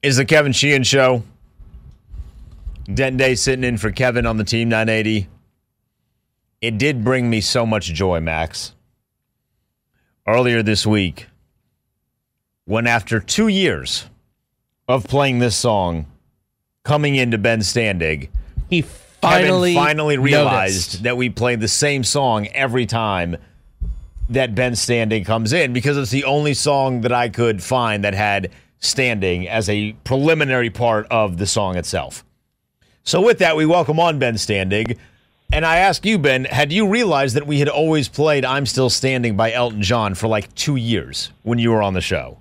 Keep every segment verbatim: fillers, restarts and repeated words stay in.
Is the Kevin Sheehan Show. Denton Day sitting in for Kevin on the Team nine eighty. It did bring me so much joy, Max. Earlier this week, when after two years of playing this song, coming into Ben Standig, he finally, Kevin finally realized noticed. that we play the same song every time that Ben Standig comes in, because it's the only song that I could find that had Standing as a preliminary part of the song itself. So with that, we welcome on Ben Standig. And I ask you, Ben, had you realized that we had always played I'm Still Standing by Elton John for like two years when you were on the show?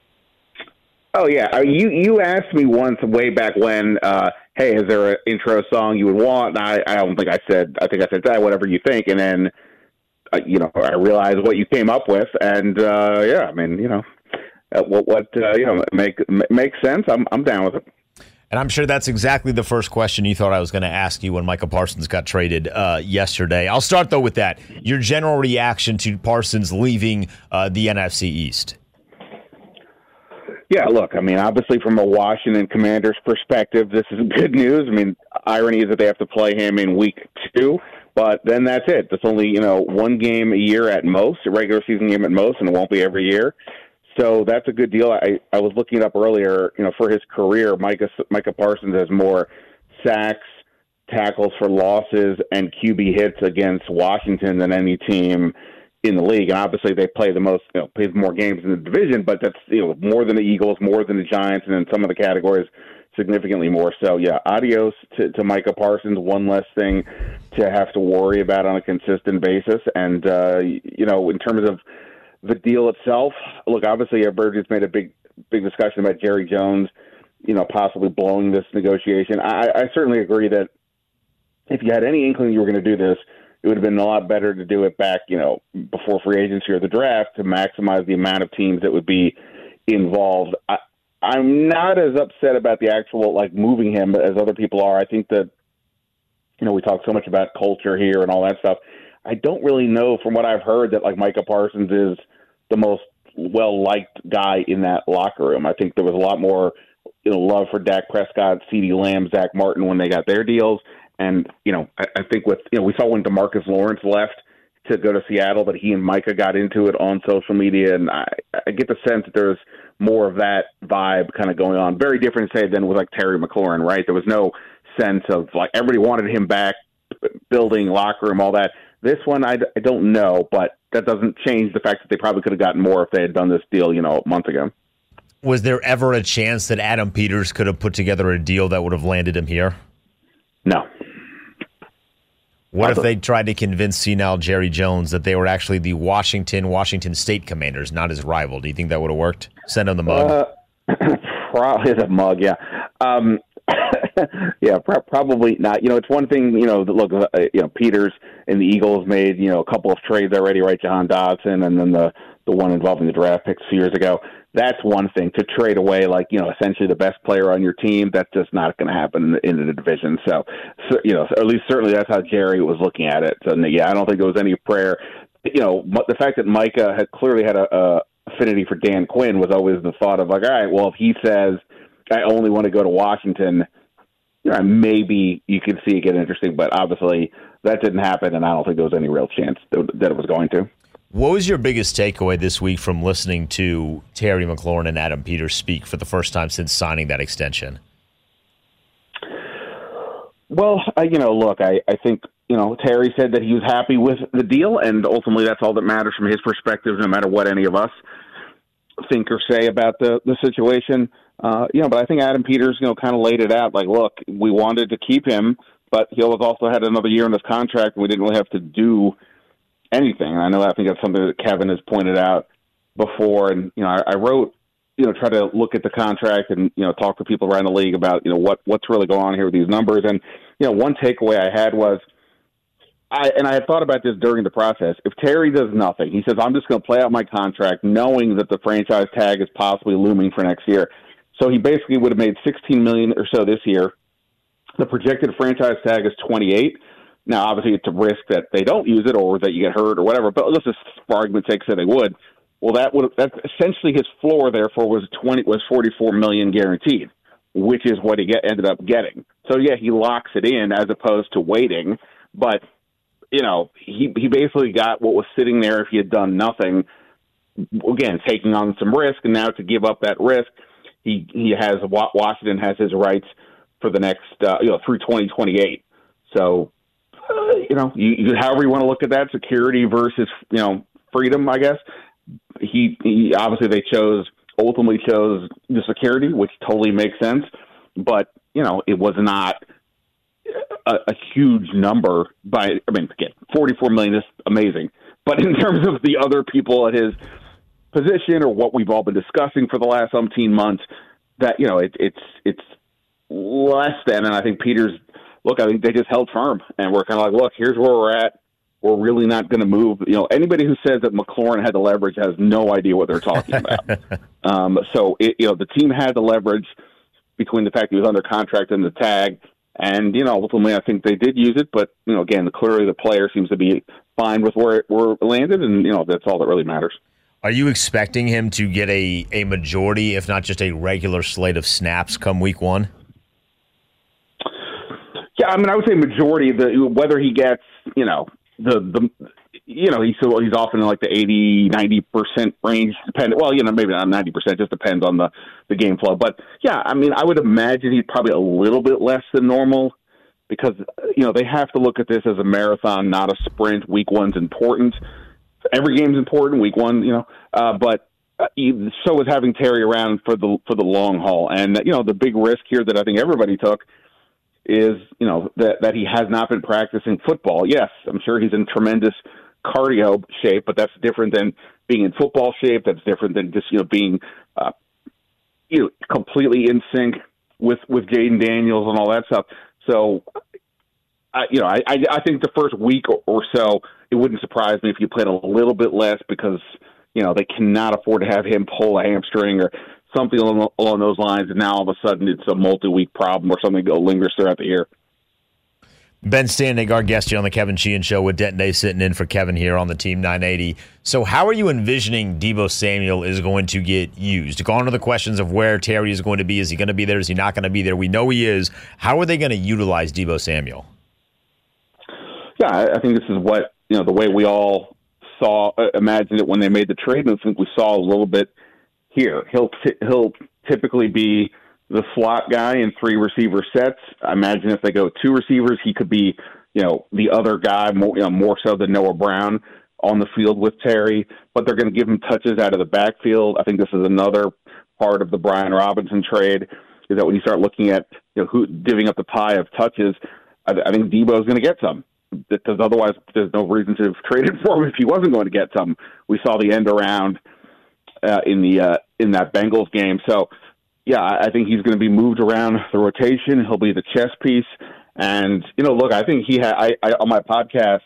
Oh, yeah. I mean, you, you asked me once way back when, uh, hey, is there an intro song you would want? And I, I don't think I said, I think I said, that, whatever you think. And then, uh, you know, I realized what you came up with. And, uh, yeah, I mean, you know, uh, what, what uh, you know, make, makes sense. I'm, I'm down with it. And I'm sure that's exactly the first question you thought I was going to ask you when Micah Parsons got traded uh, yesterday. I'll start, though, with that. Your general reaction to Parsons leaving uh, the N F C East. Yeah, look, I mean, obviously from a Washington Commanders perspective, this is good news. I mean, irony is that they have to play him in week two, but then that's it. That's only, you know, one game a year at most, a regular season game at most, and it won't be every year. So that's a good deal. I, I was looking it up earlier, you know, for his career, Micah, Micah Parsons has more sacks, tackles for losses, and Q B hits against Washington than any team in the league. And obviously they play the most, you know, plays more games in the division, but that's, you know, more than the Eagles, more than the Giants, and in some of the categories, significantly more. So, yeah, adios to, to Micah Parsons, one less thing to have to worry about on a consistent basis. And, uh, you know, in terms of the deal itself, look, obviously everybody's made a big, big discussion about Jerry Jones, you know, possibly blowing this negotiation. I, I certainly agree that if you had any inkling you were going to do this, it would have been a lot better to do it back, you know, before free agency or the draft to maximize the amount of teams that would be involved. I, I'm not as upset about the actual, like, moving him as other people are. I think that, you know, we talk so much about culture here and all that stuff. I don't really know from what I've heard that, like, Micah Parsons is the most well-liked guy in that locker room. I think there was a lot more, you know, love for Dak Prescott, CeeDee Lamb, Zach Martin when they got their deals. And, you know, I, I think with, you know, we saw when DeMarcus Lawrence left to go to Seattle that he and Micah got into it on social media. And I, I get the sense that there's more of that vibe kind of going on. Very different, say, than with, like, Terry McLaurin, right? There was no sense of, like, everybody wanted him back, building, locker room, all that. This one, I, I don't know, but that doesn't change the fact that they probably could have gotten more if they had done this deal, you know, a month ago. Was there ever a chance that Adam Peters could have put together a deal that would have landed him here? No. What if they tried to convince senile Jerry Jones that they were actually the Washington, Washington State Commanders, not his rival? Do you think that would have worked? Send him the mug? Uh, probably the mug, yeah. Um, yeah, pro- probably not. You know, it's one thing, you know, look, uh, you know, Peters and the Eagles made, you know, a couple of trades already, right? Jahan Dotson and then the, the one involving the draft picks a few years ago. That's one thing. To trade away, like, you know, essentially the best player on your team, that's just not going to happen in the, in the division. So, so, you know, or at least certainly that's how Jerry was looking at it. So, yeah, I don't think there was any prayer. You know, the fact that Micah had clearly had a, a affinity for Dan Quinn was always the thought of, like, all right, well, if he says, I only want to go to Washington, you know, maybe you could see it get interesting, but obviously that didn't happen, and I don't think there was any real chance that, that it was going to. What was your biggest takeaway this week from listening to Terry McLaurin and Adam Peters speak for the first time since signing that extension? Well, I, you know, look, I, I think, you know, Terry said that he was happy with the deal, and ultimately that's all that matters from his perspective, no matter what any of us think or say about the, the situation. Uh, you know, but I think Adam Peters, you know, kind of laid it out like, look, we wanted to keep him, but he also had another year in his contract, and we didn't really have to do anything. And I know I think that's something that Kevin has pointed out before. And, you know, I, I wrote, you know, try to look at the contract and, you know, talk to people around the league about, you know, what, what's really going on here with these numbers. And, you know, one takeaway I had was, I, and I had thought about this during the process. If Terry does nothing, he says, I'm just going to play out my contract knowing that the franchise tag is possibly looming for next year. So he basically would have made sixteen million dollars or so this year. The projected franchise tag is twenty-eight. Now, obviously, it's a risk that they don't use it or that you get hurt or whatever. But let's just, for argument's sake, say they would. Well, that would that's essentially his floor. Therefore, was twenty was forty four million guaranteed, which is what he get, ended up getting. So yeah, he locks it in as opposed to waiting. But you know, he he basically got what was sitting there if he had done nothing. Again, taking on some risk, and now to give up that risk, he he has Washington has his rights for the next uh, you know through twenty twenty-eight. So uh, you know, you, you, however you want to look at that, security versus you know freedom, I guess. He, he obviously they chose ultimately chose the security, which totally makes sense. But you know, it was not a, a huge number. By I mean, again, forty-four million is amazing. But in terms of the other people at his position or what we've all been discussing for the last umpteen months, that you know, it, it's it's less than. And I think Peters, look, I think they just held firm, and we're kind of like, look, here's where we're at. We're really not going to move. You know, anybody who says that McLaurin had the leverage has no idea what they're talking about. um, so, it, you know, the team had the leverage between the fact he was under contract and the tag. And, you know, ultimately I think they did use it. But, you know, again, clearly the player seems to be fine with where it, where it landed. And, you know, that's all that really matters. Are you expecting him to get a, a majority, if not just a regular slate of snaps come week one? Yeah, I mean, I would say majority. The whether he gets, you know, the the you know he's so he's often in like the eighty, ninety percent range, depending, well, you know, maybe not ninety percent, just depends on the the game flow. But yeah, I mean, I would imagine he's probably a little bit less than normal, because you know they have to look at this as a marathon, not a sprint. Week one's important, every game's important, week one, you know, uh, but uh, so is having Terry around for the for the long haul. And you know, the big risk here that I think everybody took is, you know, that, that he has not been practicing football. Yes, I'm sure he's in tremendous cardio shape, but that's different than being in football shape. That's different than just, you know, being, uh, you know, completely in sync with, with Jaden Daniels and all that stuff. So, I, you know, I, I, I think the first week or, or so, it wouldn't surprise me if you played a little bit less, because, you know, they cannot afford to have him pull a hamstring or something along, along those lines, and now all of a sudden it's a multi-week problem or something that lingers throughout the year. Ben Standing, our guest here on the Kevin Sheehan Show, with Denton Day sitting in for Kevin here on the Team nine eighty. So how are you envisioning Deebo Samuel is going to get used? Gone are the questions of where Terry is going to be. Is he going to be there? Is he not going to be there? We know he is. How are they going to utilize Deebo Samuel? Yeah, I think this is what, you know, the way we all saw, uh, imagined it when they made the trade, and I think we saw a little bit here. He'll t- he'll typically be the slot guy in three receiver sets. I imagine if they go two receivers, he could be, you know, the other guy more, you know, more so than Noah Brown on the field with Terry. But they're going to give him touches out of the backfield. I think this is another part of the Brian Robinson trade, is that when you start looking at, you know, who divvying up the pie of touches, I, I think Deebo is going to get some. Because otherwise, there's no reason to have traded for him if he wasn't going to get some. We saw the end around Uh, in the uh, in that Bengals game. So, yeah, I, I think he's going to be moved around the rotation. He'll be the chess piece. And, you know, look, I think he had, I, I on my podcast,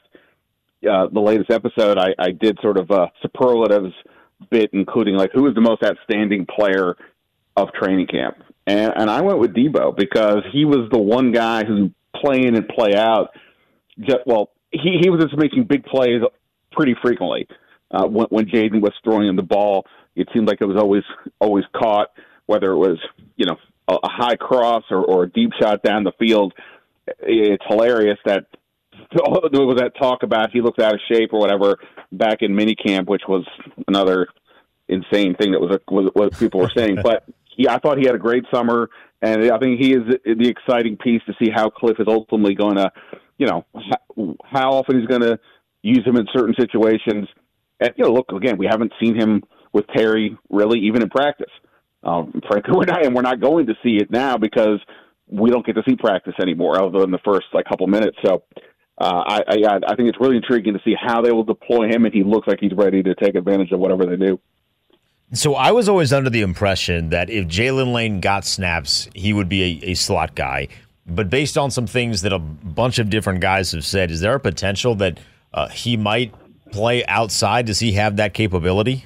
uh, the latest episode, I, I did sort of a superlatives bit, including, like, who is the most outstanding player of training camp. And, and I went with Deebo, because he was the one guy who, play in and play out, just, well, he, he was just making big plays pretty frequently. Uh, when, when Jaden was throwing him the ball, it seemed like it was always always caught, whether it was, you know, a, a high cross or, or a deep shot down the field. It's hilarious that there was that talk about he looked out of shape or whatever back in minicamp, which was another insane thing that was, a, was what people were saying. But he, I thought he had a great summer, and I think he is the exciting piece to see how Cliff is ultimately going to, you know, how, how often he's going to use him in certain situations. And, you know, look, again, we haven't seen him with Terry really even in practice. Um, frankly, we're not, and we're not going to see it now because we don't get to see practice anymore other than the first like couple minutes. So uh, I, I, I think it's really intriguing to see how they will deploy him, and he looks like he's ready to take advantage of whatever they do. So I was always under the impression that if Jalen Lane got snaps, he would be a, a slot guy. But based on some things that a bunch of different guys have said, is there a potential that uh, he might play outside? Does he have that capability?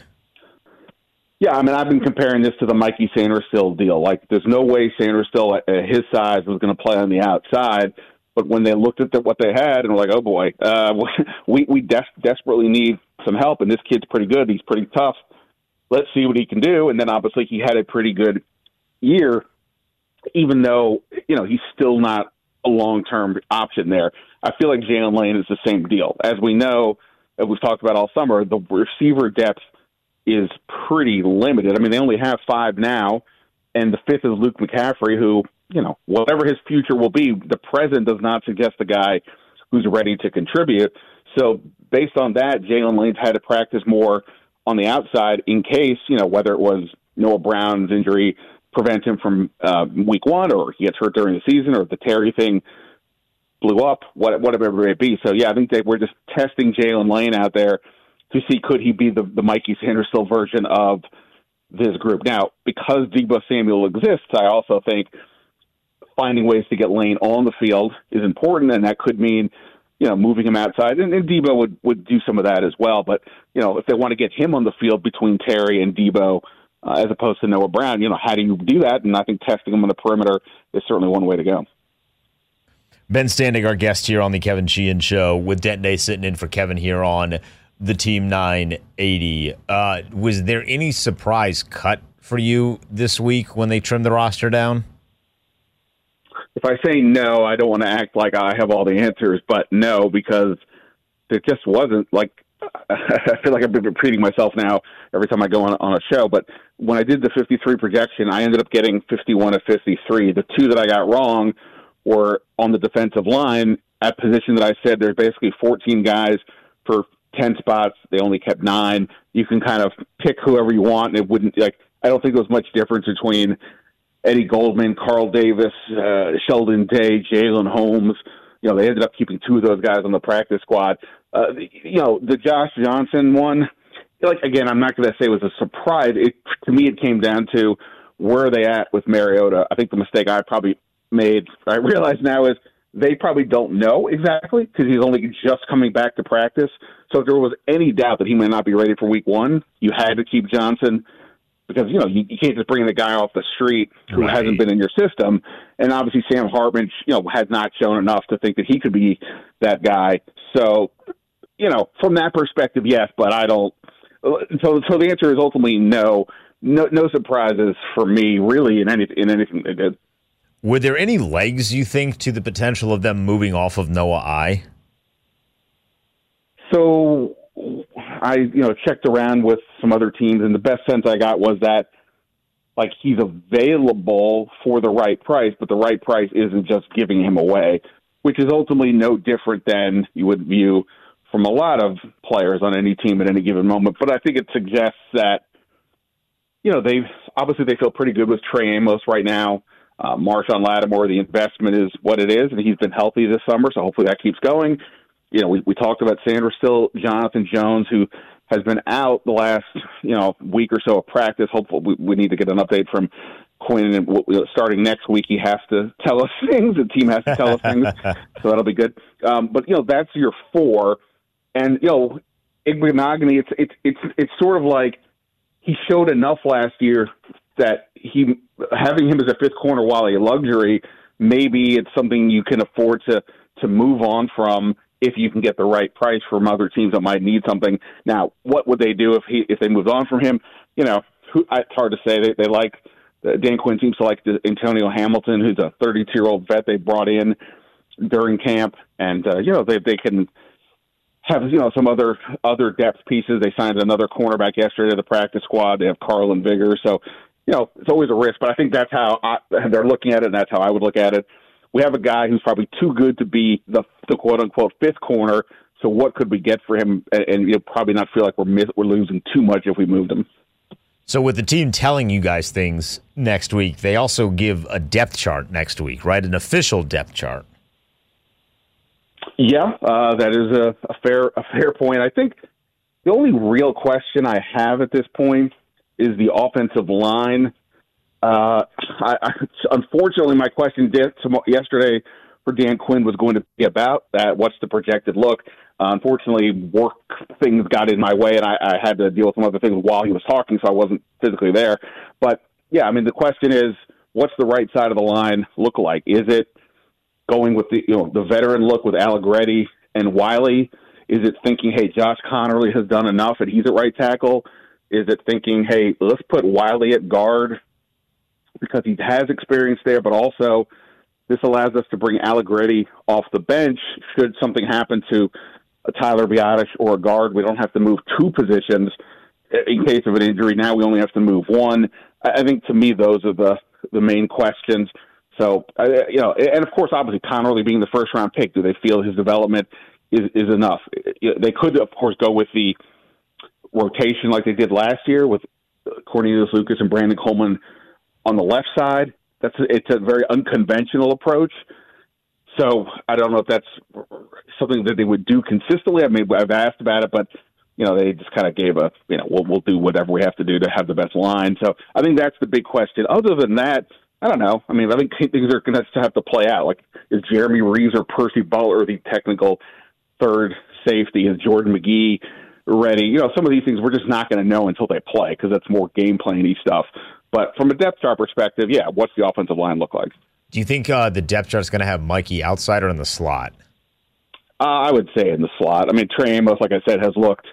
Yeah, I mean, I've been comparing this to the Mikey Sainristil deal. Like, there's no way Sainristil at his size was going to play on the outside. But when they looked at the, what they had and were like, oh, boy, uh, we, we des- desperately need some help, and this kid's pretty good. He's pretty tough. let's see what he can do. And then obviously he had a pretty good year, even though, you know, he's still not a long-term option there. I feel like Jalen Lane is the same deal. As we know, as we've talked about all summer, the receiver depth is pretty limited. I mean, they only have five now, and the fifth is Luke McCaffrey, who, you know, whatever his future will be, the present does not suggest a guy who's ready to contribute. So based on that, Jalen Lane's had to practice more on the outside in case, you know, whether it was Noah Brown's injury prevents him from uh, week one, or he gets hurt during the season, or the Terry thing blew up, whatever it may be. So, yeah, I think they we're just testing Jalen Lane out there to see could he be the, the Mikey Sanderson version of this group. Now, because Deebo Samuel exists, I also think finding ways to get Lane on the field is important, and that could mean, you know, moving him outside. And, and Deebo would, would do some of that as well. But, you know, if they want to get him on the field between Terry and Deebo, uh, as opposed to Noah Brown, you know, how do you do that? And I think testing him on the perimeter is certainly one way to go. Ben Standing, our guest here on the Kevin Sheehan Show, with Dent Day sitting in for Kevin here on the Team nine eighty. Uh, was there any surprise cut for you this week when they trimmed the roster down? If I say no, I don't want to act like I have all the answers, but no, because there just wasn't. Like, I feel like I've been repeating myself now every time I go on, on a show, but when I did the fifty-three projection, I ended up getting fifty-one of fifty-three. The two that I got wrong were on the defensive line at position that I said there's basically fourteen guys for ten spots. They only kept nine. You can kind of pick whoever you want, and it wouldn't, like, I don't think there was much difference between Eddie Goldman, Carl Davis, uh, Sheldon Day, Jalen Holmes. You know, they ended up keeping two of those guys on the practice squad. Uh, you know, the Josh Johnson one, like, again, I'm not going to say it was a surprise. It, to me, it came down to where are they at with Mariota. I think the mistake I probably made, I realize now, is they probably don't know exactly because he's only just coming back to practice. So if there was any doubt that he may not be ready for week one, you had to keep Johnson because, you know, you, you can't just bring the guy off the street who right. hasn't been in your system. And obviously Sam Hartman, you know, has not shown enough to think that he could be that guy. So, you know, from that perspective, yes, but I don't. So, so the answer is ultimately no. No, no surprises for me, really, in any in anything they did. Were there any legs, you think, to the potential of them moving off of Noah I? So I, you know, checked around with some other teams, and the best sense I got was that, like, he's available for the right price, but the right price isn't just giving him away, which is ultimately no different than you would view from a lot of players on any team at any given moment. But I think it suggests that, you know, they've obviously they feel pretty good with Trey Amos right now. Uh, Marshawn Lattimore, the investment is what it is, and he's been healthy this summer, so hopefully that keeps going. You know, we, we talked about Sanders still, Jonathan Jones, who has been out the last, you know, week or so of practice. Hopefully we, we need to get an update from Quinn, and starting next week he has to tell us things. The team has to tell us things, so that'll be good. Um, but, you know, that's your four. And, you know, Igbinoghene, it's, it's, it's, it's sort of like he showed enough last year that he having him as a fifth corner, while a luxury, maybe it's something you can afford to to move on from if you can get the right price from other teams that might need something. Now, what would they do if he if they moved on from him? You know, who, it's hard to say. They, they like uh, Dan Quinn seems to like the Antonio Hamilton, who's a thirty-two-year-old vet they brought in during camp, and uh, you know they they can have, you know, some other other depth pieces. They signed another cornerback yesterday to the practice squad. They have Carlin Vigor, so. You know, it's always a risk, but I think that's how I, they're looking at it, and that's how I would look at it. We have a guy who's probably too good to be the, the quote-unquote fifth corner, so what could we get for him and, and you know, probably not feel like we're miss, we're losing too much if we moved him. So with the team telling you guys things next week, they also give a depth chart next week, right? An official depth chart. Yeah, uh, that is a, a fair a fair point. I think the only real question I have at this point is the offensive line. Uh, I, I, unfortunately, my question did, yesterday for Dan Quinn was going to be about that. What's the projected look? Uh, unfortunately, work things got in my way, and I, I had to deal with some other things while he was talking, so I wasn't physically there. But, yeah, I mean, the question is, what's the right side of the line look like? Is it going with the, you know, the veteran look with Allegretti and Wiley? Is it thinking, hey, Josh Connerly has done enough and he's at right tackle? Is it thinking, hey, let's put Wiley at guard because he has experience there, but also this allows us to bring Allegretti off the bench should something happen to a Tyler Biadasz or a guard. We don't have to move two positions in case of an injury. Now we only have to move one. I think, to me, those are the, the main questions. So, uh, you know, and of course, obviously, Connerly being the first-round pick, do they feel his development is, is enough? They could, of course, go with the rotation like they did last year with Cornelius Lucas and Brandon Coleman on the left side. That's it's a very unconventional approach. So I don't know if that's something that they would do consistently. I mean, I've asked about it, but you know, they just kind of gave a, you know, we'll we'll do whatever we have to do to have the best line. So I think that's the big question. Other than that, I don't know. I mean, I think things are going to have to play out. Like, is Jeremy Reeves or Percy Butler the technical third safety? Is Jordan McGee ready? You know, some of these things we're just not going to know until they play because that's more game planning stuff. But from a depth chart perspective, yeah, what's the offensive line look like? Do you think uh, the depth chart is going to have Mikey outside or in the slot? Uh, I would say in the slot. I mean, Trey Amos, like I said, has looked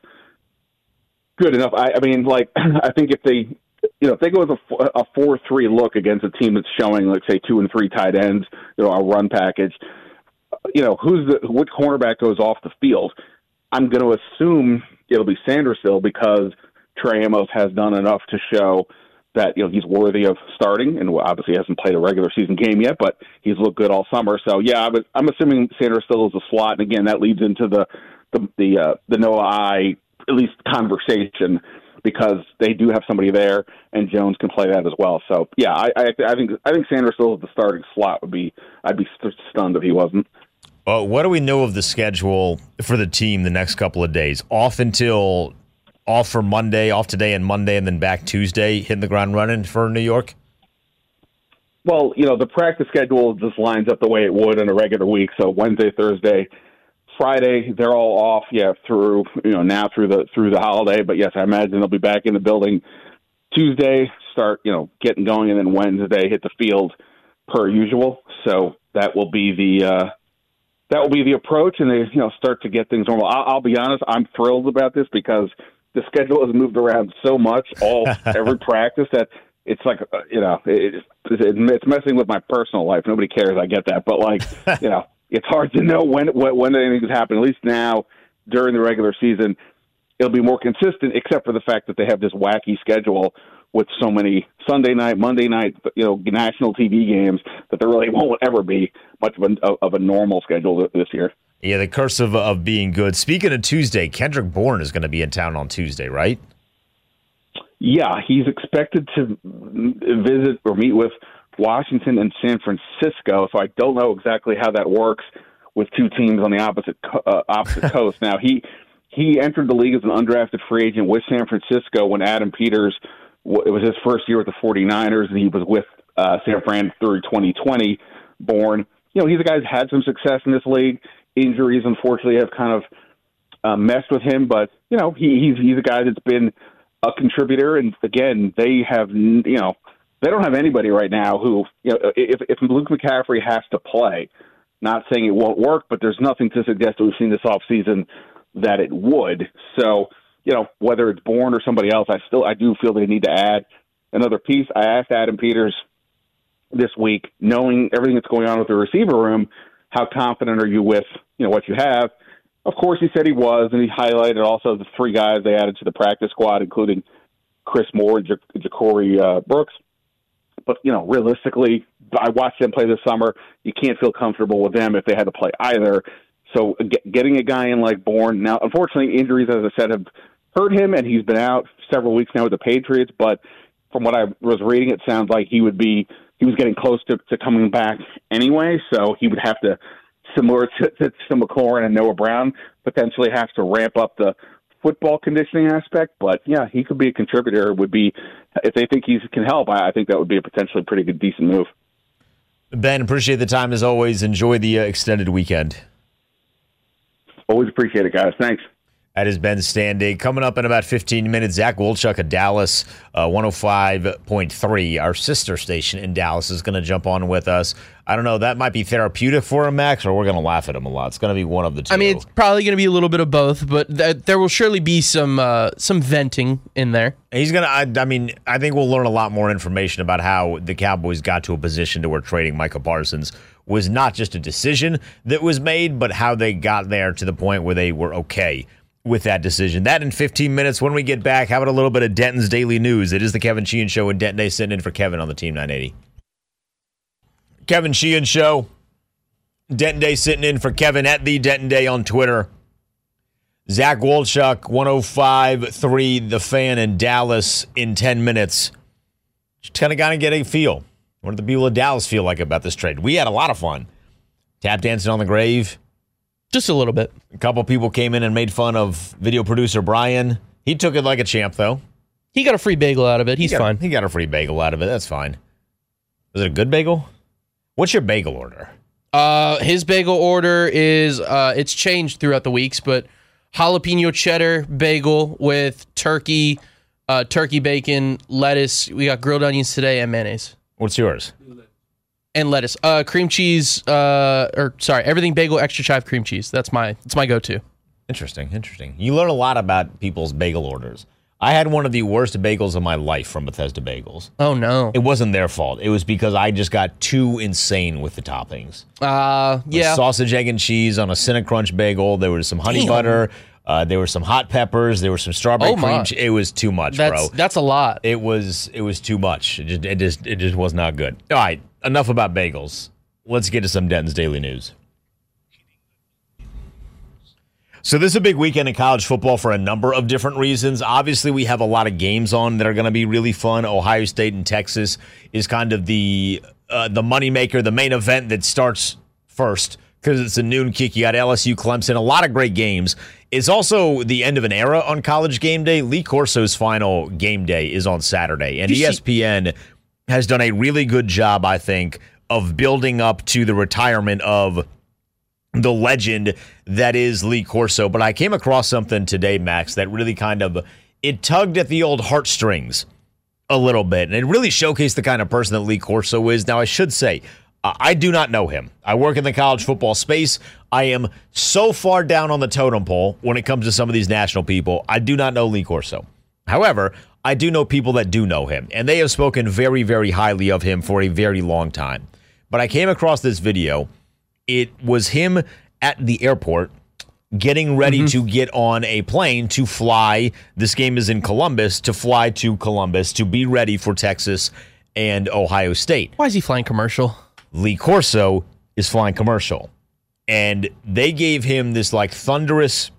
good enough. I, I mean, like, I think if they, you know, if they go with a, a four three look against a team that's showing, like, say, two and three tight ends, you know, a run package, you know, who's the, what cornerback goes off the field? I'm going to assume it'll be Sandersville because Trey Amos has done enough to show that, you know, he's worthy of starting, and obviously hasn't played a regular season game yet, but he's looked good all summer. So, yeah, I was, I'm assuming Sandersville is a slot, and again, that leads into the the the, uh, the Noah I at least conversation because they do have somebody there, and Jones can play that as well. So, yeah, I I, I think I think Sandersville is the starting slot. Would be I'd be stunned if he wasn't. Uh, what do we know of the schedule for the team the next couple of days? Off until off for Monday, off today and Monday, and then back Tuesday, hitting the ground running for New York? Well, you know, the practice schedule just lines up the way it would in a regular week. So Wednesday, Thursday, Friday, they're all off, yeah, through, you know, now through the through the holiday. But, yes, I imagine they'll be back in the building Tuesday, start, you know, getting going, and then Wednesday hit the field per usual. So that will be the uh, that will be the approach, and they, you know, start to get things normal. I'll, I'll be honest, I'm thrilled about this because the schedule has moved around so much, all every practice, that it's like, uh, you know, it, it, it's messing with my personal life. Nobody cares, I get that. But, like, you know, it's hard to know when when anything's happened. At least now, during the regular season, it'll be more consistent, except for the fact that they have this wacky schedule with so many Sunday night, Monday night, you know, national T V games that there really won't ever be much of a, of a normal schedule this year. Yeah, the curse of of being good. Speaking of Tuesday, Kendrick Bourne is going to be in town on Tuesday, right? Yeah, he's expected to visit or meet with Washington and San Francisco, so I don't know exactly how that works with two teams on the opposite uh, opposite coast. Now, he he entered the league as an undrafted free agent with San Francisco when Adam Peters, it was his first year with the 49ers, and he was with uh, San Fran through twenty twenty. Bourne, you know, he's a guy who's had some success in this league. Injuries, unfortunately, have kind of uh, messed with him, but, you know, he, he's he's a guy that's been a contributor, and, again, they have, you know, they don't have anybody right now who, you know, if, if Luke McCaffrey has to play, not saying it won't work, but there's nothing to suggest that we've seen this offseason that it would. So, you know, whether it's Bourne or somebody else, I still, I do feel they need to add another piece. I asked Adam Peters this week, knowing everything that's going on with the receiver room, how confident are you with, you know, what you have? Of course, he said he was, and he highlighted also the three guys they added to the practice squad, including Chris Moore and J- Ja'Cory uh, Brooks. But, you know, realistically, I watched them play this summer. You can't feel comfortable with them if they had to play either. So get, getting a guy in like Bourne, now, unfortunately, injuries, as I said, have hurt him, and he's been out several weeks now with the Patriots. But from what I was reading, it sounds like he would be he was getting close to, to coming back anyway. So he would have to, similar to, to, to McLaurin and Noah Brown, potentially have to ramp up the football conditioning aspect. But, yeah, he could be a contributor. It would be, if they think he can help, I, I think that would be a potentially pretty good, decent move. Ben, appreciate the time as always. Enjoy the uh, extended weekend. Always appreciate it, guys. Thanks. That is Ben Standing. Coming up in about fifteen minutes, Zach Wolchuk of Dallas, uh, one oh five point three, our sister station in Dallas, is going to jump on with us. I don't know, that might be therapeutic for him, Max, or we're going to laugh at him a lot. It's going to be one of the two. I mean, it's probably going to be a little bit of both, but th- there will surely be some uh, some venting in there. He's going to, I, I mean, I think we'll learn a lot more information about how the Cowboys got to a position to where trading Micah Parsons was not just a decision that was made, but how they got there to the point where they were okay with that decision. That in fifteen minutes. When we get back, how about a little bit of Denton's Daily News? It is the Kevin Sheehan Show, and Denton Day sitting in for Kevin on the Team nine eighty. Kevin Sheehan Show. Denton Day sitting in for Kevin at the Denton Day on Twitter. Zach Wolchuk, one oh five point three, The Fan in Dallas in ten minutes. Just kind of got to get a feel. What did the people of Dallas feel like about this trade? We had a lot of fun. Tap dancing on the grave. Just a little bit. A couple people came in and made fun of video producer Brian. He took it like a champ, though. He got a free bagel out of it. He's he got, fine. He got a free bagel out of it. That's fine. Was it a good bagel? What's your bagel order? Uh, his bagel order is, uh, it's changed throughout the weeks, but jalapeno cheddar bagel with turkey, uh, turkey bacon, lettuce. We got grilled onions today and mayonnaise. What's yours? And lettuce. Uh, cream cheese, uh, or sorry, everything bagel, extra chive cream cheese. That's my, that's my go-to. Interesting, interesting. You learn a lot about people's bagel orders. I had one of the worst bagels of my life from Bethesda Bagels. Oh, no. It wasn't their fault. It was because I just got too insane with the toppings. Uh, yeah. With sausage, egg, and cheese on a Cinnacrunch bagel. There was some honey Damn. butter. Uh, there were some hot peppers. There was some strawberry Oh, cream my. cheese. It was too much, That's, bro. that's a lot. It was it was too much. It just, it just it just was not good. All right, enough about bagels. Let's get to some Denton's Daily News. So this is a big weekend in college football for a number of different reasons. Obviously, we have a lot of games on that are going to be really fun. Ohio State and Texas is kind of the uh, the moneymaker, the main event that starts first because it's a noon kick. You got L S U, Clemson, a lot of great games. It's also the end of an era on College Game Day. Lee Corso's final game day is on Saturday, and E S P N has done a really good job, I think, of building up to the retirement of the legend that is Lee Corso. But I came across something today, Max, that really kind of, it tugged at the old heartstrings a little bit, and it really showcased the kind of person that Lee Corso is. Now, I should say, uh, I do not know him. I work in the college football space. I am so far down on the totem pole when it comes to some of these national people. I do not know Lee Corso. However, I do know people that do know him, and they have spoken very, very highly of him for a very long time. But I came across this video. It was him at the airport getting ready mm-hmm. to get on a plane to fly. This game is in Columbus, to fly to Columbus to be ready for Texas and Ohio State. Why is he flying commercial? Lee Corso is flying commercial. And they gave him this like thunderous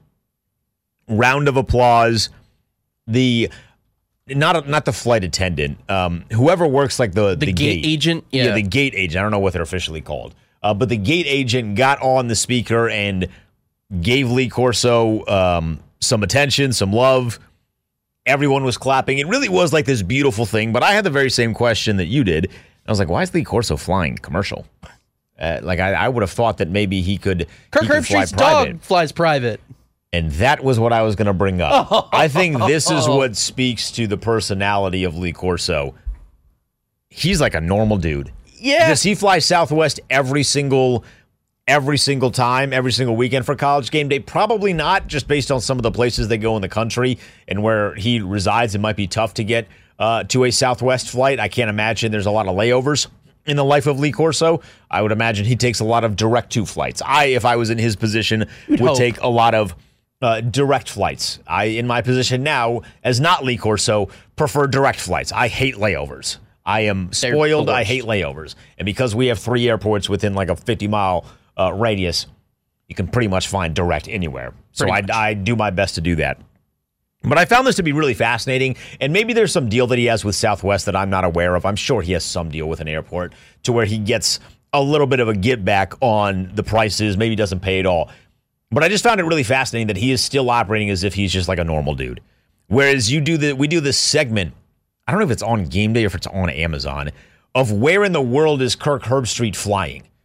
round of applause. The not not the flight attendant, um, whoever works like the, the, the gate, gate agent. Yeah. yeah, the gate agent. I don't know what they're officially called. Uh, but the gate agent got on the speaker and gave Lee Corso um, some attention, some love. Everyone was clapping. It really was like this beautiful thing. But I had the very same question that you did. I was like, why is Lee Corso flying commercial? Uh, like, I, I would have thought that maybe he could, Kirk he could fly Herbstreit's private. dog flies private. And that was what I was going to bring up. I think this is what speaks to the personality of Lee Corso. He's like a normal dude. Yeah. Does he fly Southwest every single every single time, every single weekend for College Game Day? Probably not, just based on some of the places they go in the country and where he resides. It might be tough to get uh, to a Southwest flight. I can't imagine there's a lot of layovers in the life of Lee Corso. I would imagine he takes a lot of direct-to flights. I, if I was in his position, You'd would hope. take a lot of uh, direct flights. I, in my position now, as not Lee Corso, prefer direct flights. I hate layovers. I am spoiled. I hate layovers. And because we have three airports within like a fifty-mile uh, radius, you can pretty much find direct anywhere. So I, I do my best to do that. But I found this to be really fascinating, and maybe there's some deal that he has with Southwest that I'm not aware of. I'm sure he has some deal with an airport to where he gets a little bit of a get back on the prices, maybe doesn't pay at all. But I just found it really fascinating that he is still operating as if he's just like a normal dude. Whereas you do the we do this segment, I don't know if it's on Game Day or if it's on Amazon, of where in the world is Kirk Herbstreit flying.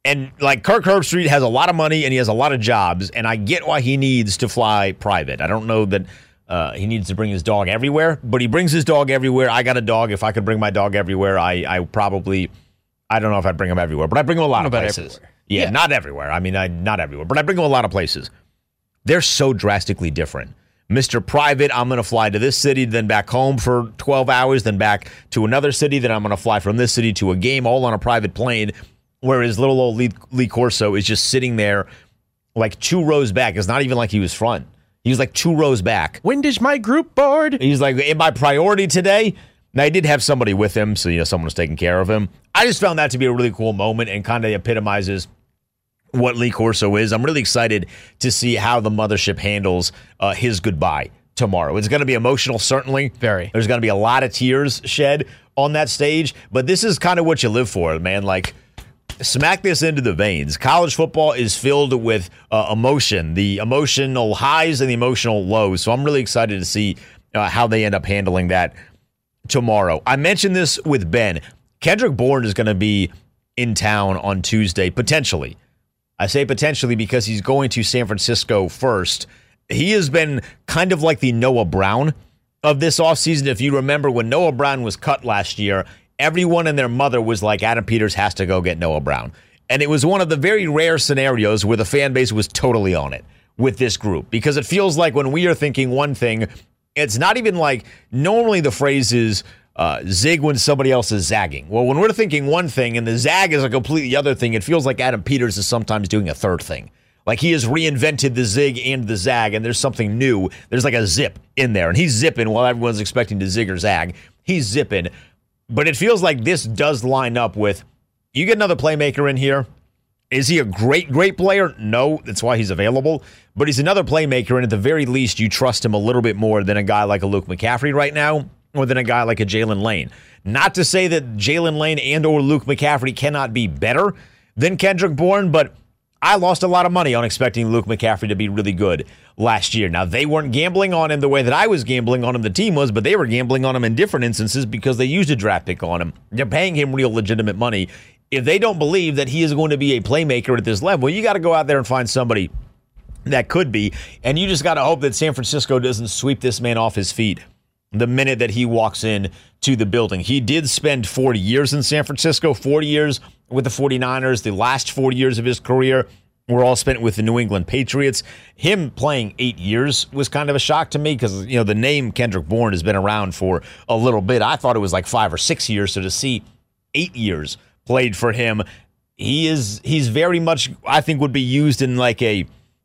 And like Kirk Herbstreit has a lot of money and he has a lot of jobs, and I get why he needs to fly private. I don't know that uh, he needs to bring his dog everywhere, but he brings his dog everywhere. I got a dog. If I could bring my dog everywhere, I, I probably, I don't know if I'd bring him everywhere, but I bring him a lot of places. Yeah, yeah, not everywhere. I mean, I, not everywhere, but I bring him a lot of places. They're so drastically different. Mister Private, I'm going to fly to this city, then back home for twelve hours, then back to another city, then I'm going to fly from this city to a game, all on a private plane. Whereas little old Lee, Lee Corso is just sitting there like two rows back. It's not even like he was front. He was like two rows back. When does my group board? He's like, am I priority today? Now, he did have somebody with him, so you know someone was taking care of him. I just found that to be a really cool moment and kind of epitomizes what Lee Corso is. I'm really excited to see how the mothership handles uh, his goodbye tomorrow. It's going to be emotional, certainly. Very. There's going to be a lot of tears shed on that stage, but this is kind of what you live for, man. Like, smack this into the veins. College football is filled with uh, emotion, the emotional highs and the emotional lows. So I'm really excited to see uh, how they end up handling that tomorrow. I mentioned this with Ben. Kendrick Bourne is going to be in town on Tuesday, potentially. I say potentially because he's going to San Francisco first. He has been kind of like the Noah Brown of this offseason. If you remember when Noah Brown was cut last year, everyone and their mother was like, Adam Peters has to go get Noah Brown. And it was one of the very rare scenarios where the fan base was totally on it with this group. Because it feels like when we are thinking one thing, it's not even like normally the phrase is uh, zig when somebody else is zagging. Well, when we're thinking one thing and the zag is a completely other thing, it feels like Adam Peters is sometimes doing a third thing. Like he has reinvented the zig and the zag, and there's something new. There's like a zip in there, and he's zipping while everyone's expecting to zig or zag. He's zipping. But it feels like this does line up with, you get another playmaker in here. Is he a great, great player? No, that's why he's available. But he's another playmaker, and at the very least, you trust him a little bit more than a guy like a Luke McCaffrey right now, or than a guy like a Jalen Lane. Not to say that Jalen Lane and or Luke McCaffrey cannot be better than Kendrick Bourne, but I lost a lot of money on expecting Luke McCaffrey to be really good last year. Now, they weren't gambling on him the way that I was gambling on him, the team was, but they were gambling on him in different instances because they used a draft pick on him. They're paying him real legitimate money. If they don't believe that he is going to be a playmaker at this level, you got to go out there and find somebody that could be, and you just got to hope that San Francisco doesn't sweep this man off his feet the minute that he walks in to the building. He did spend forty years in San Francisco, forty years with the forty-niners. The last forty years of his career were all spent with the New England Patriots. Him playing eight years was kind of a shock to me because, you know, the name Kendrick Bourne has been around for a little bit. I thought it was like five or six years. So to see eight years played for him, he is he's very much, I think, would be used in like a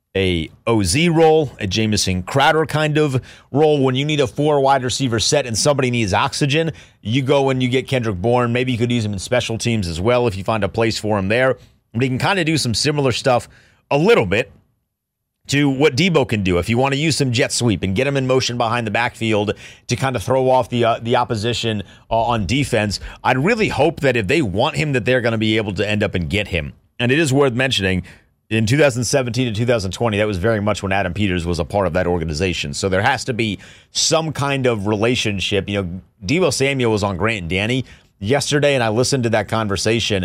a O Z role, a Jamison Crowder kind of role. When you need a four wide receiver set and somebody needs oxygen, you go and you get Kendrick Bourne. Maybe you could use him in special teams as well if you find a place for him there. But he can kind of do some similar stuff a little bit to what Debo can do. If you want to use some jet sweep and get him in motion behind the backfield to kind of throw off the uh, the opposition uh, on defense, I'd really hope that if they want him, that they're going to be able to end up and get him. And it is worth mentioning, in two thousand seventeen to two thousand twenty, that was very much when Adam Peters was a part of that organization. So there has to be some kind of relationship. You know, Debo Samuel was on Grant and Danny yesterday, and I listened to that conversation.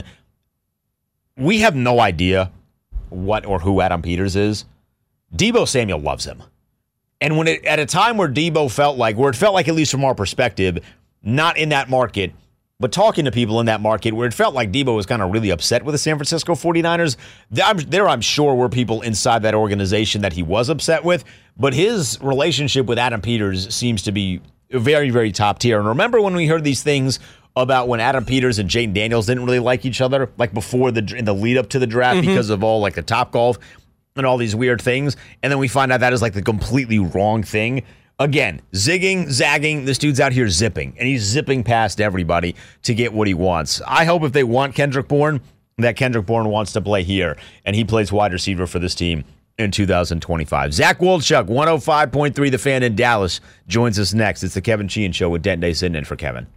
We have no idea what or who Adam Peters is. Debo Samuel loves him. And when it, at a time where Debo felt like, where it felt like, at least from our perspective, not in that market, but talking to people in that market where it felt like Debo was kind of really upset with the San Francisco forty-niners, there I'm sure were people inside that organization that he was upset with, but his relationship with Adam Peters seems to be very, very top tier. And remember when we heard these things about when Adam Peters and Jayden Daniels didn't really like each other, like before the in the lead up to the draft, mm-hmm. because of all like the Topgolf and all these weird things, and then we find out that is like the completely wrong thing. Again, zigging, zagging, this dude's out here zipping, and he's zipping past everybody to get what he wants. I hope if they want Kendrick Bourne, that Kendrick Bourne wants to play here, and he plays wide receiver for this team in two thousand twenty-five. Zach Wolchuk, one oh five point three The Fan in Dallas, joins us next. It's the Kevin Sheehan Show with Denton Day sitting in for Kevin.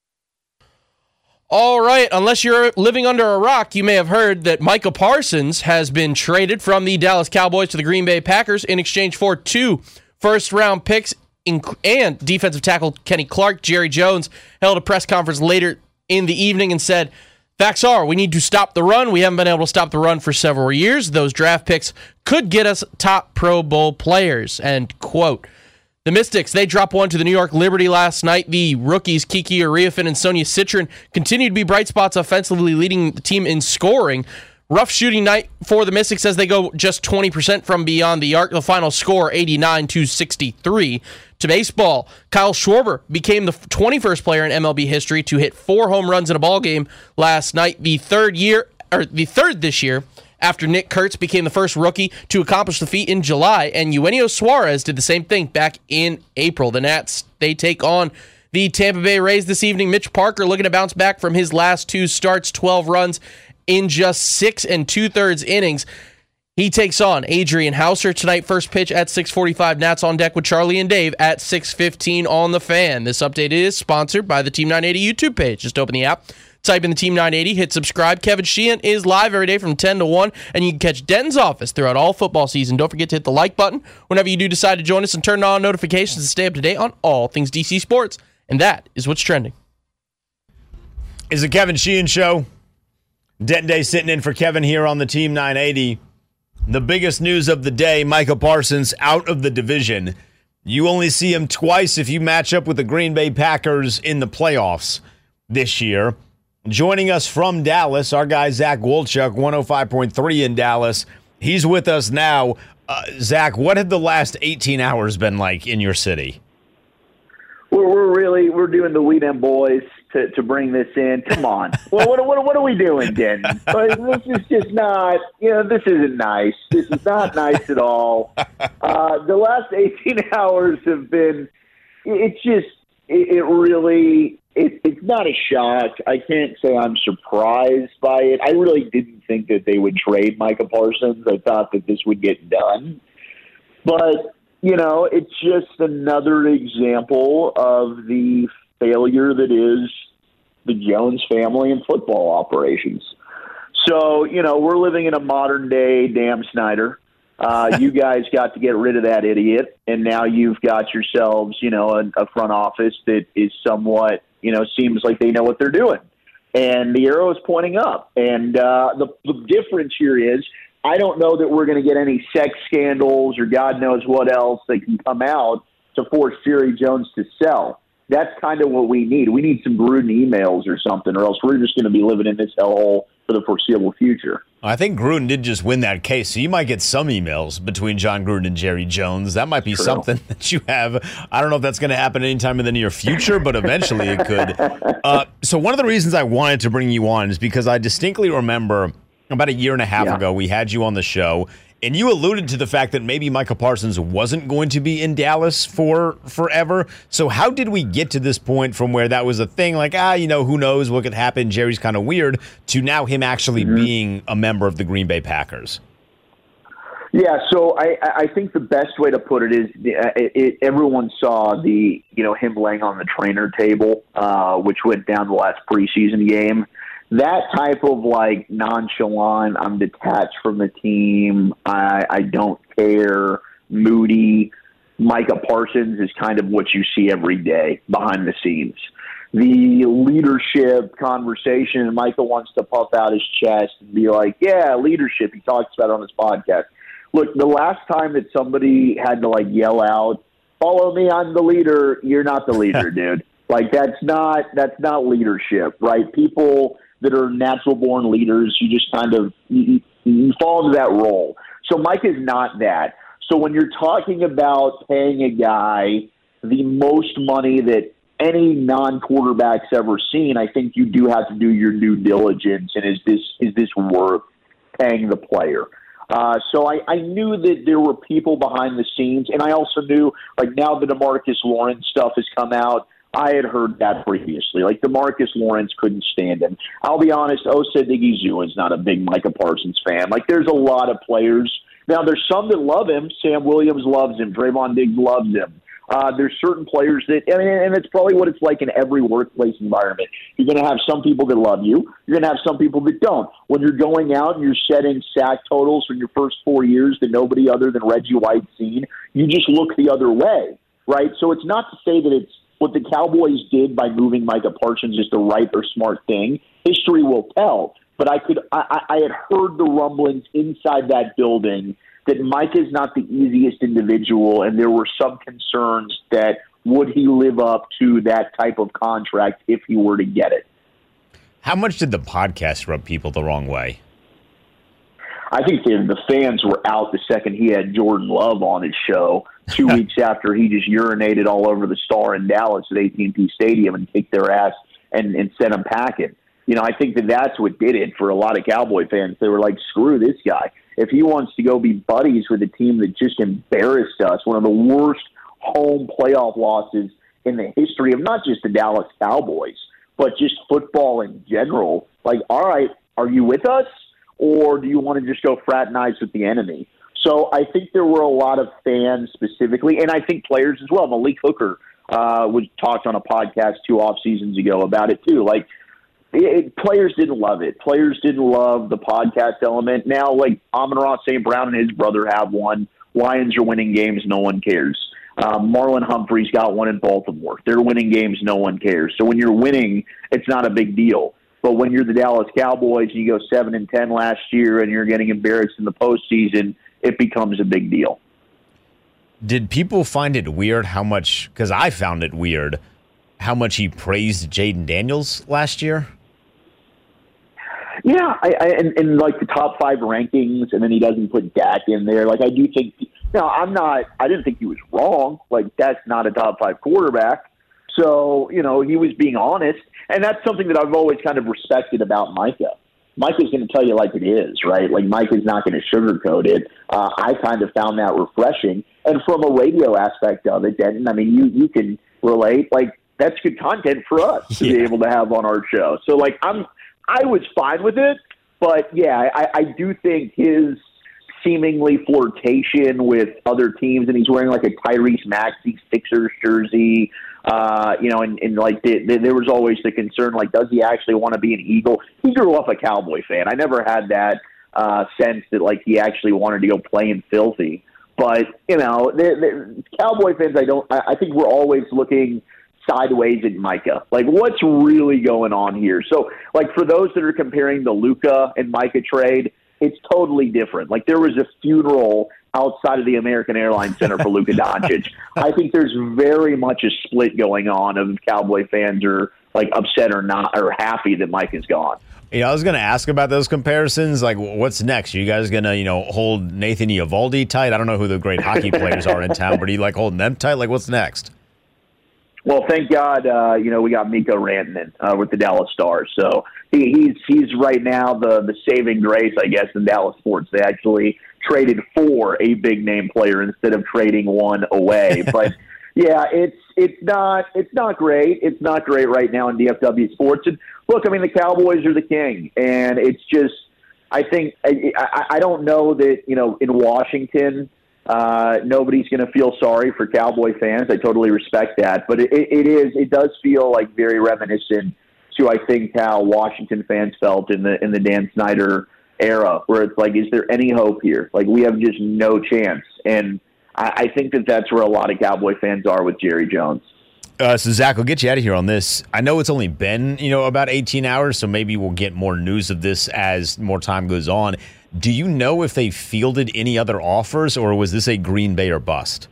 All right, unless you're living under a rock, you may have heard that Micah Parsons has been traded from the Dallas Cowboys to the Green Bay Packers in exchange for two first-round picks and defensive tackle Kenny Clark. Jerry Jones held a press conference later in the evening and said Facts are, we need to stop the run. We haven't been able to stop the run for several years. Those draft picks could get us top Pro Bowl players, end quote. The Mystics, they dropped one to the New York Liberty last night. The rookies, Kiki Ariafin and Sonia Citrin, continue to be bright spots offensively, leading the team in scoring. Rough shooting night for the Mystics as they go just twenty percent from beyond the arc. The final score, eighty-nine to sixty-three. To baseball, Kyle Schwarber became the twenty-first player in M L B history to hit four home runs in a ball game last night. The third year, or the third this year, after Nick Kurtz became the first rookie to accomplish the feat in July, and Eugenio Suarez did the same thing back in April. The Nats, they take on the Tampa Bay Rays this evening. Mitch Parker looking to bounce back from his last two starts, twelve runs in just six and two-thirds innings. He takes on Adrian Hauser tonight. First pitch at six forty-five. Nats on deck with Charlie and Dave at six fifteen on The Fan. This update is sponsored by the Team nine eighty YouTube page. Just open the app, type in the Team nine eighty, hit subscribe. Kevin Sheehan is live every day from ten to one, and you can catch Denton's office throughout all football season. Don't forget to hit the like button whenever you do decide to join us, and turn on notifications to stay up to date on all things D C sports. And that is what's trending. Is a Kevin Sheehan show. Denton Day sitting in for Kevin here on the Team nine eighty. The biggest news of the day, Micah Parsons out of the division. You only see him twice if you match up with the Green Bay Packers in the playoffs this year. Joining us from Dallas, our guy Zach Wolchuk, one oh five point three in Dallas. He's with us now. Uh, Zach, what have the last eighteen hours been like in your city? We're, we're really we're doing the We Dem Boys to, to bring this in. Come on, well, what what what are we doing, Denton? This is just not. You know, this isn't nice. This is not nice at all. Uh, the last eighteen hours have been. It's just. It, it really. It, it's not a shock. I can't say I'm surprised by it. I really didn't think that they would trade Micah Parsons. I thought that this would get done, but. You know, it's just another example of the failure that is the Jones family and football operations. So, you know, we're living in a modern-day Dan Snyder. Uh, you guys got to get rid of that idiot, and now you've got yourselves, you know, a, a front office that is somewhat, you know, seems like they know what they're doing. And the arrow is pointing up. And uh, the, the difference here is I don't know that we're going to get any sex scandals or God knows what else that can come out to force Jerry Jones to sell. That's kind of what we need. We need some Gruden emails or something, or else we're just going to be living in this hellhole for the foreseeable future. I think Gruden did just win that case, so you might get some emails between John Gruden and Jerry Jones. That might be True. something that you have. I don't know if that's going to happen anytime in the near future, but eventually it could. Uh, so one of the reasons I wanted to bring you on is because I distinctly remember about a year and a half yeah. ago, we had you on the show, and you alluded to the fact that maybe Micah Parsons wasn't going to be in Dallas for forever. So how did we get to this point from where that was a thing, like, ah, you know, who knows what could happen, Jerry's kind of weird, to now him actually mm-hmm. being a member of the Green Bay Packers? Yeah, so I, I think the best way to put it is it, it, everyone saw the, you know, him laying on the trainer table, uh, which went down the last preseason game. That type of, like, nonchalant, I'm detached from the team, I, I don't care, moody, Micah Parsons is kind of what you see every day behind the scenes. The leadership conversation, Micah wants to puff out his chest and be like, yeah, leadership, he talks about it on his podcast. Look, the last time that somebody had to, like, yell out, follow me, I'm the leader, you're not the leader, dude. Like, that's not that's not leadership, right? People that are natural-born leaders, you just kind of you, you fall into that role. So Mike is not that. So when you're talking about paying a guy the most money that any non-quarterback's ever seen, I think you do have to do your due diligence, and is this is this worth paying the player? Uh, so I, I knew that there were people behind the scenes, and I also knew, like, now the DeMarcus Lawrence stuff has come out, I had heard that previously. Like, DeMarcus Lawrence couldn't stand him. I'll be honest, Osa Odighizuwa is not a big Micah Parsons fan. Like, there's a lot of players. Now, there's some that love him. Sam Williams loves him. Trayvon Diggs loves him. Uh, there's certain players that, I mean, and it's probably what it's like in every workplace environment. You're going to have some people that love you. You're going to have some people that don't. When you're going out and you're setting sack totals for your first four years that nobody other than Reggie White's seen, you just look the other way, right? So it's not to say that it's what the Cowboys did by moving Micah Parsons is the right or smart thing. History will tell. But I could, I, I had heard the rumblings inside that building that Mike is not the easiest individual, and there were some concerns that would he live up to that type of contract if he were to get it. How much did the podcast rub people the wrong way? I think the, the fans were out the second he had Jordan Love on his show, two weeks after he just urinated all over the Star in Dallas at A T and T Stadium and kicked their ass and, and sent them packing. You know, I think that that's what did it for a lot of Cowboy fans. They were like, screw this guy. If he wants to go be buddies with a team that just embarrassed us, one of the worst home playoff losses in the history of not just the Dallas Cowboys, but just football in general, like, all right, are you with us, or do you want to just go fraternize with the enemy? So I think there were a lot of fans specifically, and I think players as well. Malik Hooker uh, was talked on a podcast two off seasons ago about it too. Like, It, players didn't love it. Players didn't love the podcast element. Now, like, Amon-Ra Saint Brown and his brother have one. Lions are winning games. No one cares. Um, Marlon Humphrey's got one in Baltimore. They're winning games. No one cares. So when you're winning, it's not a big deal. But when you're the Dallas Cowboys, you go seven and ten last year, and you're getting embarrassed in the postseason, it becomes a big deal. Did people find it weird how much, because I found it weird, how much he praised Jaden Daniels last year? Yeah, I, I and, and like the top five rankings, and then he doesn't put Dak in there. Like, I do think, no, I'm not, I didn't think he was wrong. Like, that's not a top five quarterback. So, you know, he was being honest. And that's something that I've always kind of respected about Micah. Micah's going to tell you like it is, right? Like, Micah's not going to sugarcoat it. Uh, I kind of found that refreshing. And from a radio aspect of it, Denton, I mean, you, you can relate. Like, that's good content for us to yeah. be able to have on our show. So, like, I'm, I was fine with it. But, yeah, I, I do think his seemingly flirtation with other teams, and he's wearing like a Tyrese Maxey Sixers jersey, uh, you know, and, and like the, the, there was always the concern, like, does he actually want to be an Eagle? He grew up a Cowboy fan. I never had that uh, sense that, like, he actually wanted to go play in filthy. But, you know, the, the Cowboy fans, I don't, I, I think we're always looking sideways at Micah. Like, what's really going on here? So, like, for those that are comparing the Luka and Micah trade, it's totally different. Like, there was a funeral outside of the American Airlines Center for Luka Doncic. I think there's very much a split going on of Cowboy fans are, like, upset or not, or happy that Mike is gone. Yeah, I was going to ask about those comparisons. Like, what's next? Are you guys going to, you know, hold Nathan Eovaldi tight? I don't know who the great hockey players are in town, but are you, like, holding them tight? Like, what's next? Well, thank God, uh, you know, we got Mikko Rantanen uh, with the Dallas Stars. So he, he's he's right now the, the saving grace, I guess, in Dallas sports. They actually traded for a big-name player instead of trading one away. But, yeah, it's it's not it's not great. It's not great right now in D F W sports. And, look, I mean, the Cowboys are the king. And it's just, I think, I, I, I don't know that, you know, in Washington – Uh, nobody's going to feel sorry for Cowboy fans. I totally respect that. But it, it is, it does feel like very reminiscent to, I think, how Washington fans felt in the, in the Dan Snyder era, where it's like, is there any hope here? Like, we have just no chance. And I, I think that that's where a lot of Cowboy fans are with Jerry Jones. Uh, so, Zach, we'll get you out of here on this. I know it's only been, you know, about eighteen hours, so maybe we'll get more news of this as more time goes on. Do you know if they fielded any other offers, or was this a Green Bay or bust?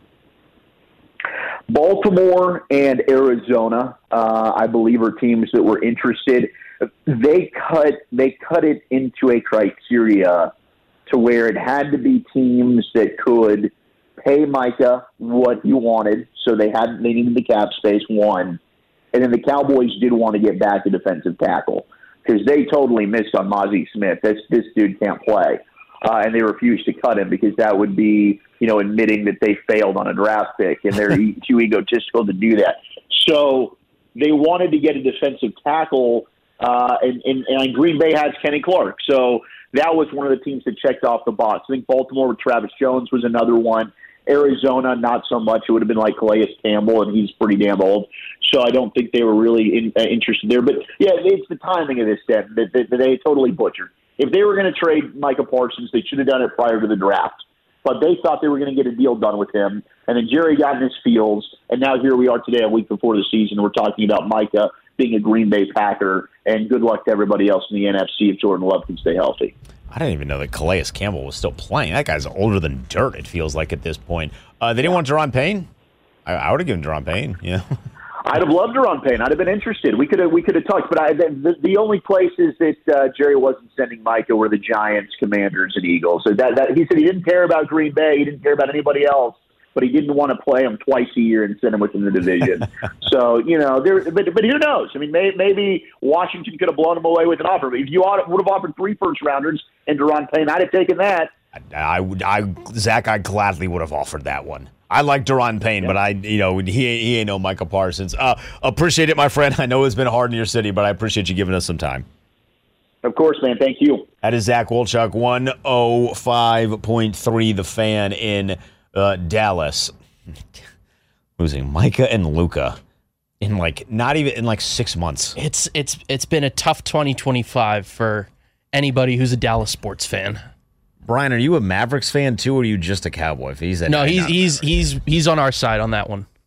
Baltimore and Arizona, uh, I believe, are teams that were interested. They cut they cut it into a criteria to where it had to be teams that could pay Micah what he wanted, so they had they needed the cap space, one, and then the Cowboys did want to get back a defensive tackle, because they totally missed on Mozzie Smith. This, this dude can't play. Uh, and they refused to cut him because that would be, you know, admitting that they failed on a draft pick, and they're too egotistical to do that. So they wanted to get a defensive tackle, uh, and, and, and Green Bay has Kenny Clark. So that was one of the teams that checked off the box. I think Baltimore with Travis Jones was another one. Arizona, not so much. It would have been like Calais Campbell, and he's pretty damn old. So I don't think they were really in, uh, interested there. But, yeah, it's the timing of this that, that, that they totally butchered. If they were going to trade Micah Parsons, they should have done it prior to the draft. but they thought they were going to get a deal done with him. And then Jerry got in his feels, and now here we are today, a week before the season. We're talking about Micah being a Green Bay Packer, and good luck to everybody else in the N F C if Jordan Love can stay healthy. I didn't even know that Calais Campbell was still playing. That guy's older than dirt, it feels like, at this point. Uh, they didn't want Daron Payne? I, I would have given Daron Payne, yeah. I'd have loved Daron Payne. I'd have been interested. We could have we could have talked, but I, the, the only places that uh, Jerry wasn't sending Micah were the Giants, Commanders, and Eagles. So that, that he said he didn't care about Green Bay, he didn't care about anybody else, but he didn't want to play them twice a year and send them within the division. So you know, there. But, but who knows? I mean, may, maybe Washington could have blown him away with an offer. If you ought, would have offered three first rounders and Daron Payne, I'd have taken that. I would, I, Zach, I gladly would have offered that one. I like Daron Payne, yeah. but I, you know, he he ain't no Micah Parsons. Uh, appreciate it, my friend. I know it's been hard in your city, but I appreciate you giving us some time. Of course, man. Thank you. That is Zach Wolchuk, one oh five point three The Fan in uh, Dallas. Losing Micah and Luka in like not even in like six months. It's it's it's been a tough twenty twenty-five for anybody who's a Dallas sports fan. Brian, are you a Mavericks fan too, or are you just a Cowboy fan? He's a no, he's he's he's he's on our side on that one.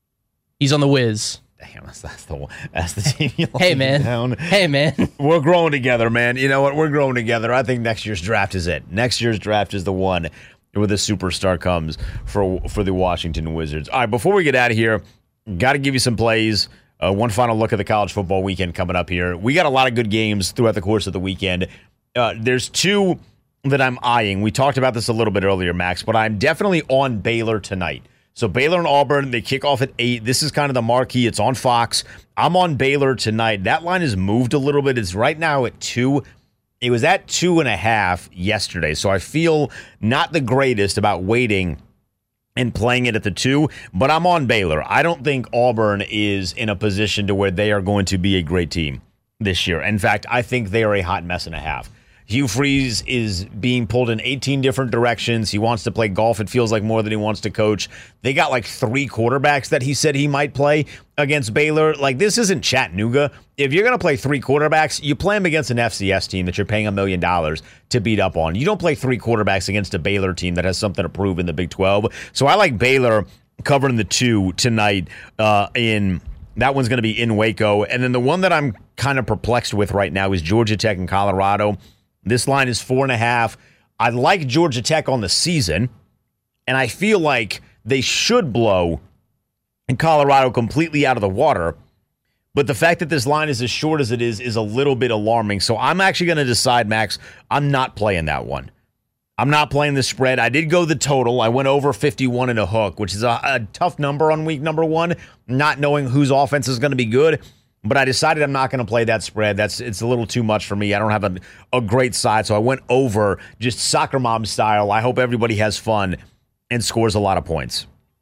He's on the Wiz. Damn, that's, that's the that's the team. You hey man, down. hey man, we're growing together, man. You know what? We're growing together. I think next year's draft is it. Next year's draft is the one where the superstar comes for for the Washington Wizards. All right, before we get out of here, got to give you some plays. Uh, one final look at the college football weekend coming up here. We got a lot of good games throughout the course of the weekend. Uh, there's two that I'm eyeing. We talked about this a little bit earlier, Max, but I'm definitely on Baylor tonight. So Baylor and Auburn, they kick off at eight. This is kind of the marquee. It's on Fox. I'm on Baylor tonight. That line has moved a little bit. It's right now at two. It was at two and a half yesterday. So I feel not the greatest about waiting and playing it at the two, but I'm on Baylor. I don't think Auburn is in a position to where they are going to be a great team this year. In fact, I think they are a hot mess and a half. Hugh Freeze is being pulled in eighteen different directions. He wants to play golf. It feels like more than he wants to coach. They got like three quarterbacks that he said he might play against Baylor. Like, this isn't Chattanooga. If you're going to play three quarterbacks, you play them against an F C S team that you're paying a million dollars to beat up on. You don't play three quarterbacks against a Baylor team that has something to prove in the Big twelve. So I like Baylor covering the two tonight uh, in that one's going to be in Waco. And then the one that I'm kind of perplexed with right now is Georgia Tech and Colorado. This line is four and a half. I like Georgia Tech on the season, and I feel like they should blow in Colorado completely out of the water. But the fact that this line is as short as it is is a little bit alarming. So I'm actually going to decide, Max, I'm not playing that one. I'm not playing the spread. I did go the total. I went over fifty-one and a hook, which is a, a tough number on week number one, not knowing whose offense is going to be good. But I decided I'm not going to play that spread. That's it's a little too much for me. I don't have a, a great side, so I went over just soccer mom style. I hope everybody has fun and scores a lot of points.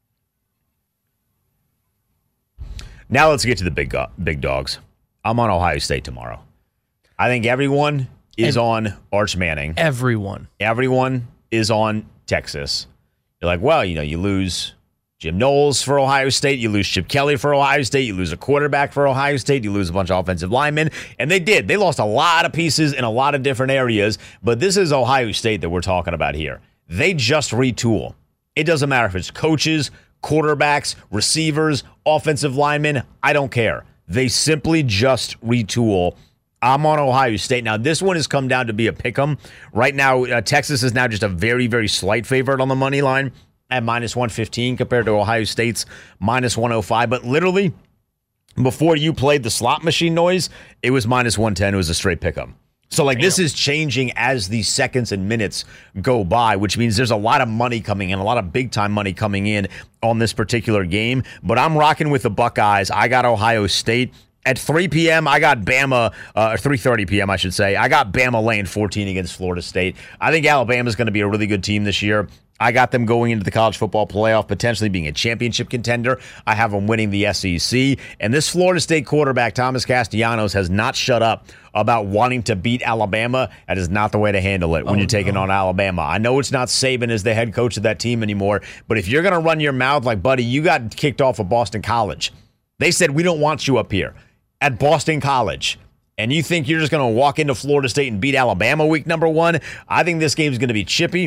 Now let's get to the big go- big dogs. I'm on Ohio State tomorrow. I think everyone is and on Arch Manning. Everyone. Everyone is on Texas. You're like, well, you know, you lose Jim Knowles for Ohio State, you lose Chip Kelly for Ohio State, you lose a quarterback for Ohio State, you lose a bunch of offensive linemen, and they did. They lost a lot of pieces in a lot of different areas, but this is Ohio State that we're talking about here. They just retool. It doesn't matter if it's coaches, quarterbacks, receivers, offensive linemen, I don't care. They simply just retool. I'm on Ohio State. Now, this one has come down to be a pick'em. Right now, uh, Texas is now just a very, very slight favorite on the money line at minus one fifteen compared to Ohio State's minus one oh five. But literally, before you played the slot machine noise, it was minus one ten. It was a straight pick'em. So, like, Damn. This is changing as the seconds and minutes go by, which means there's a lot of money coming in, a lot of big-time money coming in on this particular game. But I'm rocking with the Buckeyes. I got Ohio State. At three p.m., I got Bama, uh, or three thirty p.m., I should say. I got Bama laying fourteen against Florida State. I think Alabama's going to be a really good team this year. I got them going into the college football playoff, potentially being a championship contender. I have them winning the S E C. And this Florida State quarterback, Thomas Castellanos, has not shut up about wanting to beat Alabama. That is not the way to handle it when oh, you're taking no. on Alabama. I know it's not Saban as the head coach of that team anymore, but if you're going to run your mouth like, buddy, you got kicked off of Boston College. They said, we don't want you up here at Boston College. And you think you're just going to walk into Florida State and beat Alabama week number one? I think this game's going to be chippy.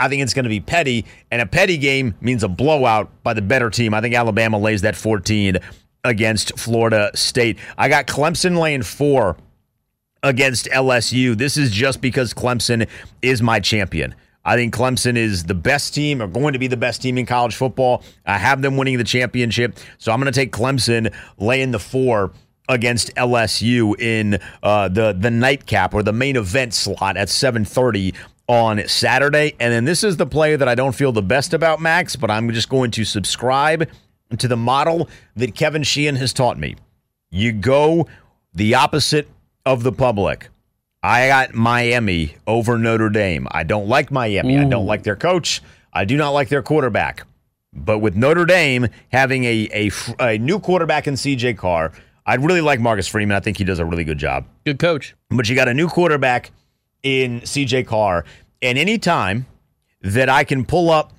I think it's going to be petty, and a petty game means a blowout by the better team. I think Alabama lays that fourteen against Florida State. I got Clemson laying four against L S U. This is just because Clemson is my champion. I think Clemson is the best team, or going to be the best team in college football. I have them winning the championship, so I'm going to take Clemson laying the four against L S U in uh, the, the nightcap or the main event slot at seven thirty on Saturday. And then this is the play that I don't feel the best about, Max, but I'm just going to subscribe to the model that Kevin Sheehan has taught me. You go the opposite of the public. I got Miami over Notre Dame. I don't like Miami. Ooh. I don't like their coach. I do not like their quarterback. But with Notre Dame having a, a, a new quarterback in C J Carr, I'd really like Marcus Freeman. I think he does a really good job. Good coach. But you got a new quarterback in C J Carr, and any time that I can pull up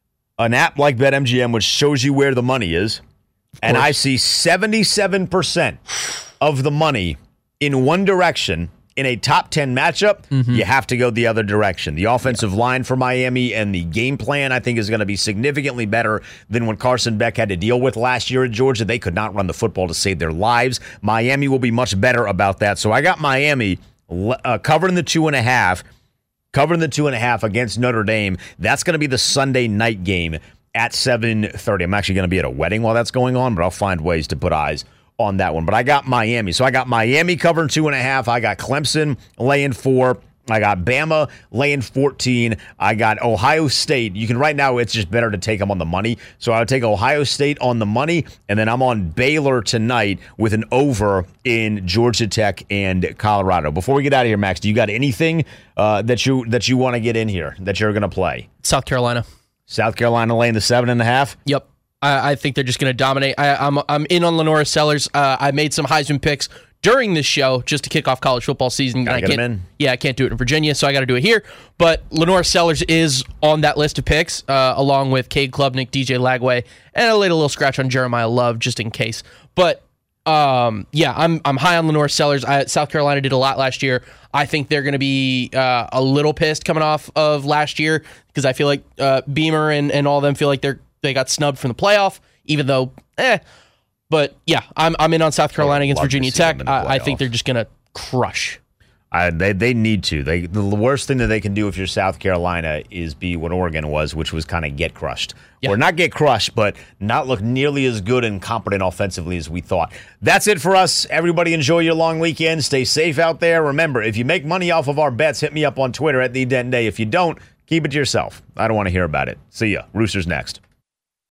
an app like BetMGM, which shows you where the money is, and I see seventy-seven percent of the money in one direction in a top ten matchup, mm-hmm. you have to go the other direction. The offensive yeah. line for Miami and the game plan, I think, is going to be significantly better than what Carson Beck had to deal with last year at Georgia. They could not run the football to save their lives. Miami will be much better about that. So I got Miami uh, covering the two and a half, covering the two and a half against Notre Dame. That's going to be the Sunday night game at seven thirty. I'm actually going to be at a wedding while that's going on, but I'll find ways to put eyes on that one. But I got Miami. So I got Miami covering two and a half. I got Clemson laying four. I got Bama laying fourteen. I got Ohio State. You can right now, it's just better to take them on the money. So I would take Ohio State on the money, and then I'm on Baylor tonight with an over in Georgia Tech and Colorado. Before we get out of here, Max, do you got anything uh, that you that you want to get in here that you're going to play? South Carolina. South Carolina laying the seven and a half? Yep. I, I think they're just going to dominate. I, I'm I'm in on Lenora Sellers. Uh, I made some Heisman picks during this show just to kick off college football season. Gotta I get can't, them in. Yeah, I can't do it in Virginia, so I got to do it here. But Lenora Sellers is on that list of picks, uh, along with Cade Klubnik, D J Lagway, and I laid a little scratch on Jeremiah Love just in case. But um, yeah, I'm I'm high on Lenora Sellers. I, South Carolina did a lot last year. I think they're going to be uh, a little pissed coming off of last year because I feel like uh, Beamer and, and all of them feel like they're they got snubbed from the playoff, even though, eh. But yeah, I'm I'm in on South Carolina against Virginia Tech. I, I think they're just gonna crush. I, they they need to. They the worst thing that they can do if you're South Carolina is be what Oregon was, which was kind of get crushed, yeah. or not get crushed, but not look nearly as good and competent offensively as we thought. That's it for us. Everybody enjoy your long weekend. Stay safe out there. Remember, if you make money off of our bets, hit me up on Twitter at the Denton Day. If you don't, keep it to yourself. I don't want to hear about it. See ya. Roosters next.